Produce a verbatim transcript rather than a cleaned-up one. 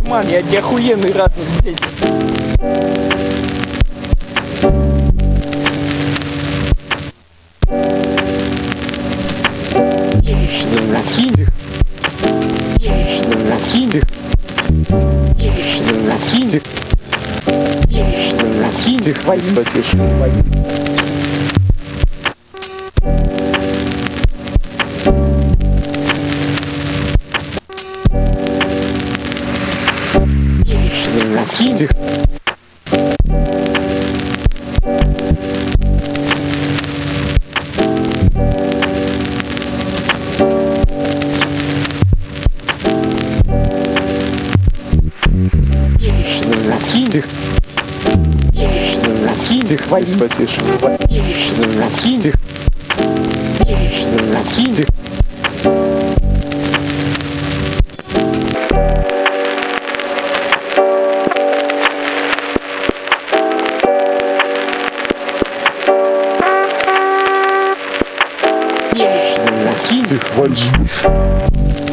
Ман, я тебе охуенный рад видеть. Тихо. Тихо. Тихо. Хватит потише. Тихо. Тихо. Тихо, хватит потише. Тихо. Тихо. Тихо, хватит.